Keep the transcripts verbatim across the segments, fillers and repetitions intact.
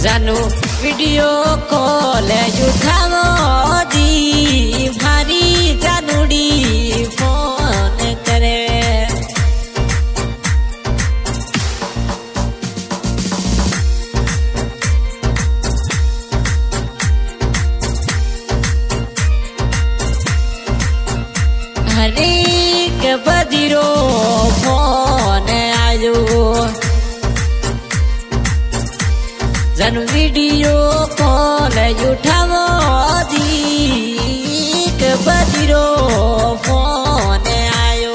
जानू video call उठावो दी भारी जानूड़ी फोन करे हरेक बदिरो फोन आयो जन वीडियो कॉल उठावो दी बदिरो फोन आयो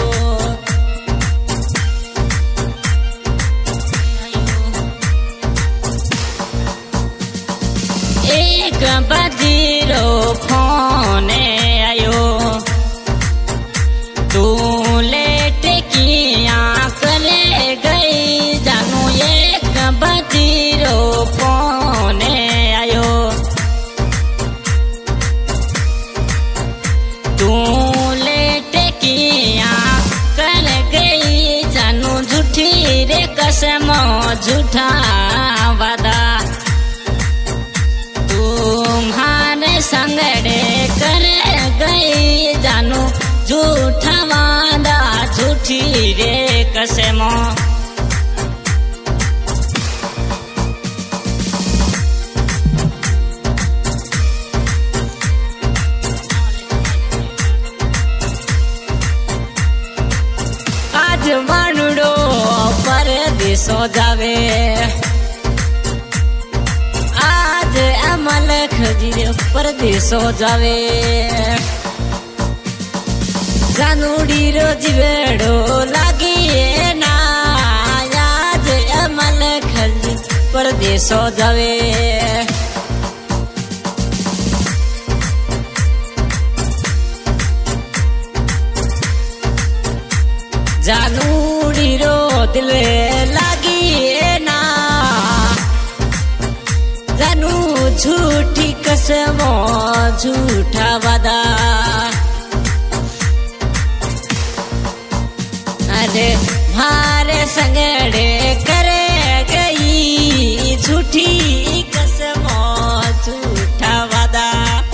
एक बदिरो फोन आयो तू लेट किया करे गई जानू एक बदिरो फोन आयो तू लेट किया कर गई जानू झूठी रे कसम झूठा वादा तुम्हारे संगड़े कर गई जानू झूठा वादा झूठी रे कसम आज वानुड़ो परदेसो जावे आज अमल खजीरे परदेसो जावे जानूड़ी रोज बेड़ो लागी ना आज अमल खजी परदेसो जावे जानूड़ी रो दिल लागी ना जानू झूठी कसम झूठा वादा अरे भारे संगड़े करे गई झूठी कसम झूठा वादा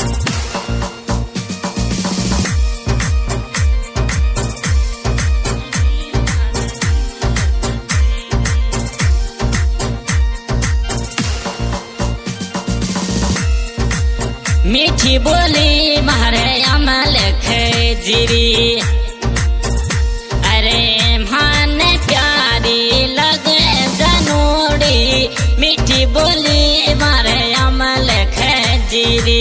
मीठी बोली मारे अमल खजीरी अरे मान प्यारी लगे जानूड़ी मीठी बोली मारे अमल खजीरी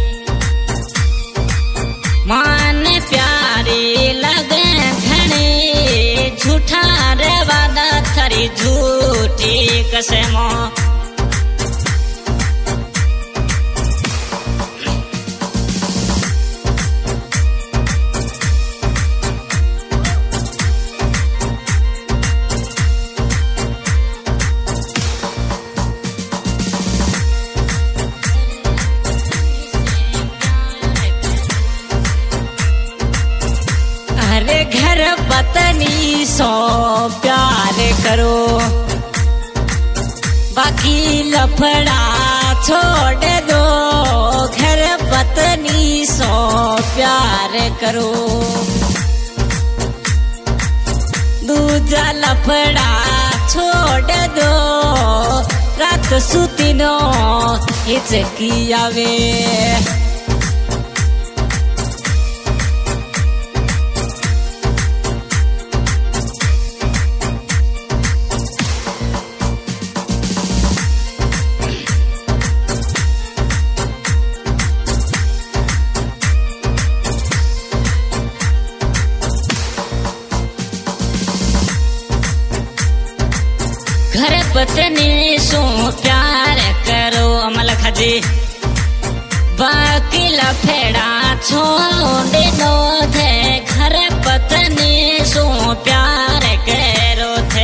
मान प्यारी लगे घने झूठा रे वादा थरी झूठी कसम अरे घर पत्नी सो प्यार करो बाकी लफड़ा छोड़ दो घर पत्नी सो प्यार करो दूजा लफड़ा छोड़ दो रात सुतीनो हिचकियावे घर पत्नी सो प्यार करो अमल खजी बाकी लफेड़ा छोड़ दो थे घर पत्नी सो प्यार करो थे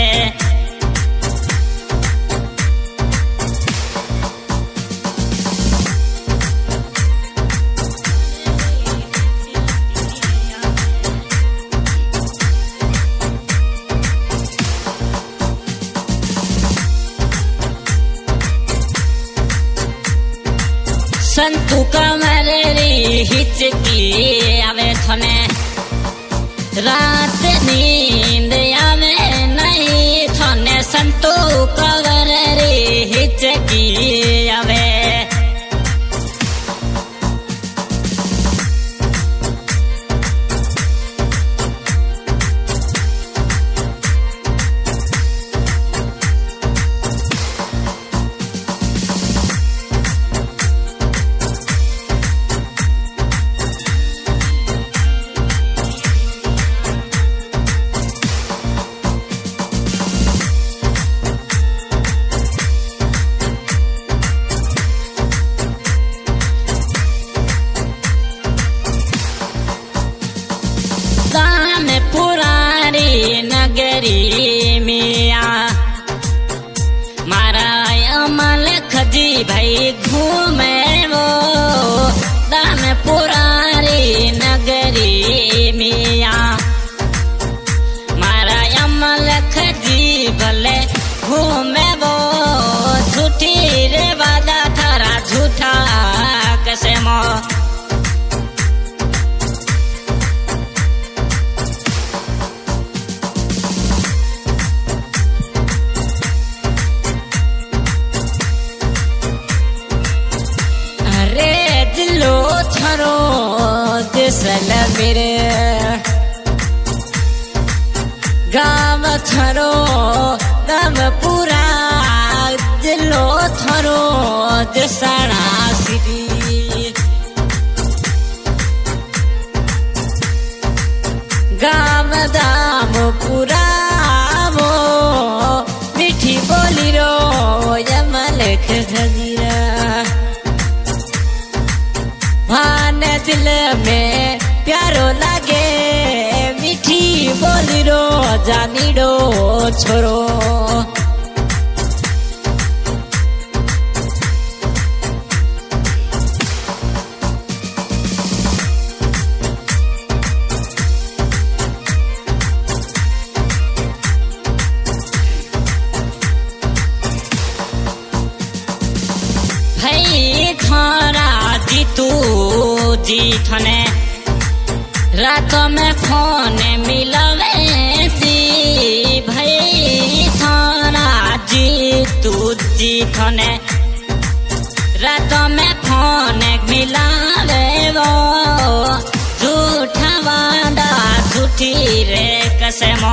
संतू कमर री हिचकी आवे थने रात नींद आवे नहीं थने संतू कमर री हिचकी आवे पुरारी नगरी मिया मारा अमल खजी भाई घूमे वो दाम पुरारी नगरी मिया मारा अमल खजी भले घूमे वो झूठी रे वादा थारा झूठा कैसे मो दिसल मेरे गाम थरो दम पूरा दिलो थरो दिसना सिटी गाम दाम पूरा वो मीठी बोली रो यमल खजीरा भान दिल में प्यारो लागे मीठी बोली रो जानी डो छोरो भाई थारा जीतू जी थने रातों में फोन मिलवे सी भाई थारा जीतू जी थने रातों में फोन मिलावे वो झूठा वादा झूठी रे कसमो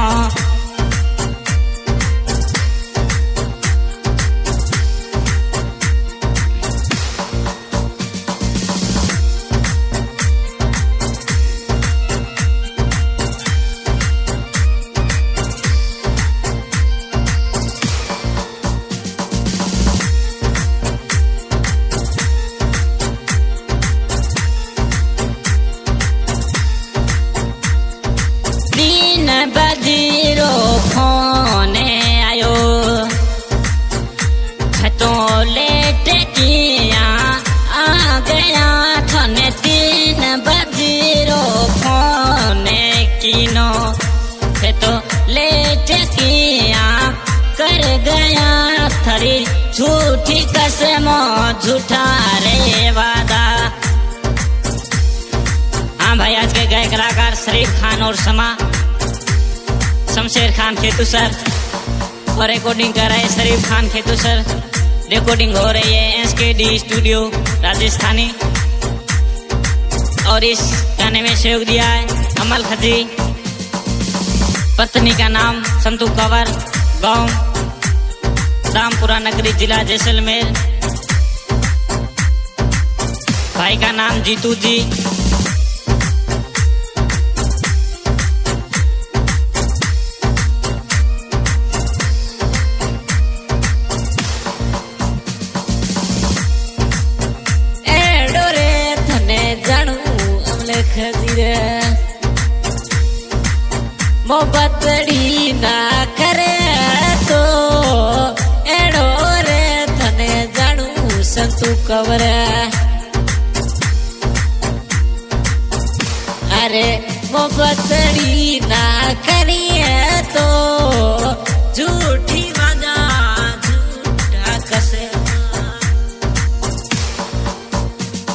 बजीरो फोन आयो तो लेट किया आ गया थने तीन बजीरो फोन किनो तो लेट किया कर गया थरी झूठी कसमो झूठा रे वादा। हाँ भाई, आज के गायक कलाकार शरीफ खान और समा शमशेर खान खेतु सर और रिकॉर्डिंग कर रहे हैं शरीफ खान खेतु सर। रिकॉर्डिंग हो रही है एस के डी स्टूडियो राजस्थानी। और इस गाने में सहयोग दिया है अमल खजी, पत्नी का नाम संतू कंवर, गांव रामपुरा नगरी, जिला जैसलमेर। भाई का नाम जीतू जी। मोहब्बतड़ी ना करे तो एड़ो रे थने जानू संतू कंवर। अरे मोहब्बतड़ी ना करिए तो झूठी मजा